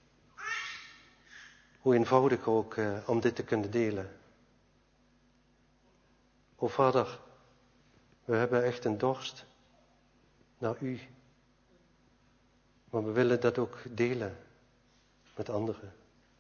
Hoe eenvoudig ook om dit te kunnen delen. O Vader, we hebben echt een dorst naar u. Maar we willen dat ook delen met anderen.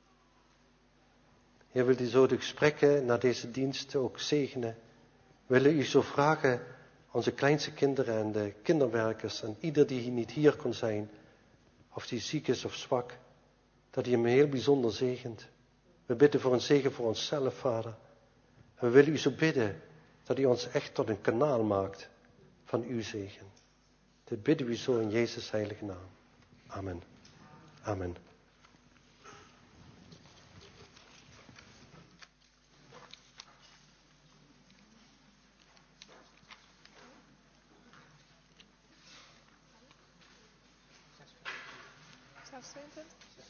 Heer, wil u zo de gesprekken naar deze dienst ook zegenen. We willen u zo vragen, onze kleinste kinderen en de kinderwerkers en ieder die niet hier kon zijn, of die ziek is of zwak, dat u hem heel bijzonder zegent. We bidden voor een zegen voor onszelf, Vader. En we willen u zo bidden dat u ons echt tot een kanaal maakt van uw zegen. Dit bidden we zo in Jezus' heilige naam. Amen. Amen. Jacinta?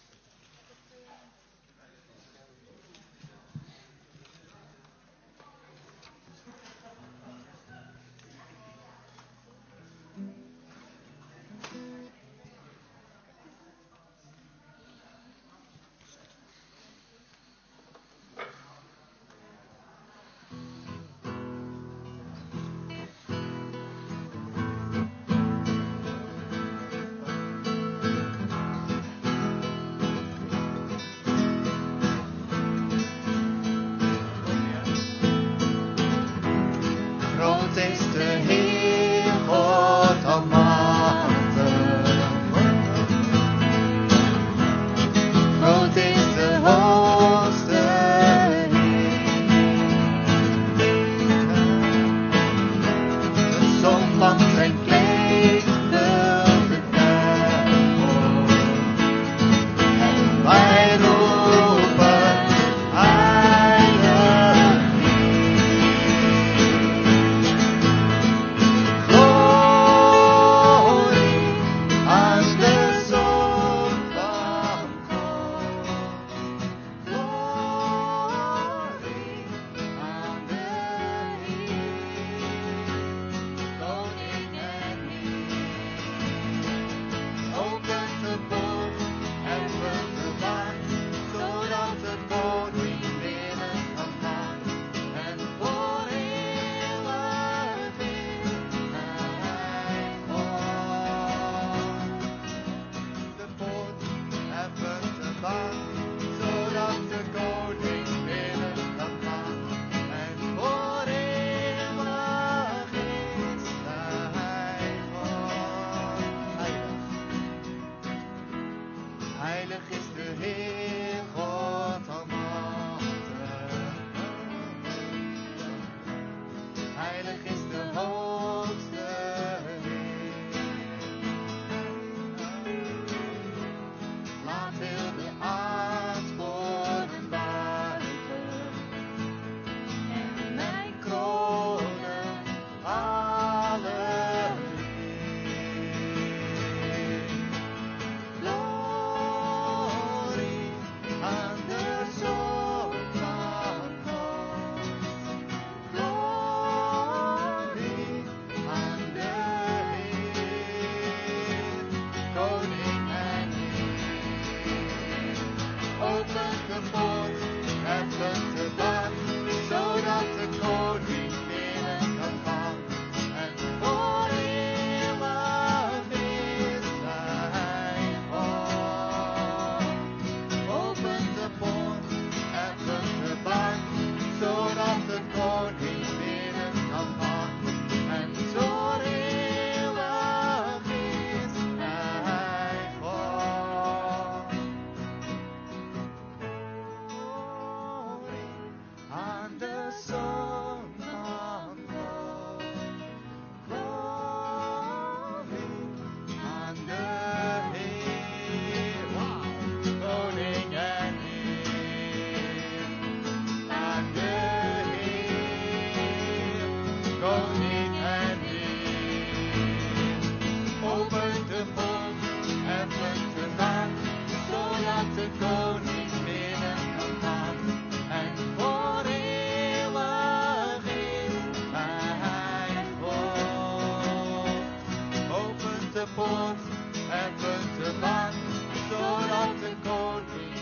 Groot is de Heer God almachtig. Groot is de hoogste Heer. De zon langs zijn kleed vult de tempel. En wij roepen heilig. Glorie aan de Zoon van God. Glorie aan de Heer, Koning en Heer. Opent de poort en vult de wacht, zodat de koning binnen kan gaan. En voor eeuwig is hij God. De poort en vult de wacht, zodat de koning binnen kan gaan. En voor eeuwig is hij God. Heilig is de Heer God almachtig. Heilig is de hoogste Heer. Laat heel de aardbodem buigen en mij kronen alle eer. Glorie aan de Zoon van God. Glorie aan de Heer, Koning en Heer. Open de poort en vult de wacht, zodat de koning binnen kan gaan. En voor eeuwig is hij God. Open de poort en vult de wacht, zodat de koning binnen kan gaan. En voor eeuwig is hij God. Glorie aan de Zoon van God. Glorie aan de Heer, Koning en Heer. Aan de Heer, Koning en Heer. Open de poort en vult de wacht, zodat de koning binnen kan gaan. En voor eeuwig is hij God. Open de poort en vult de wacht, zodat de koning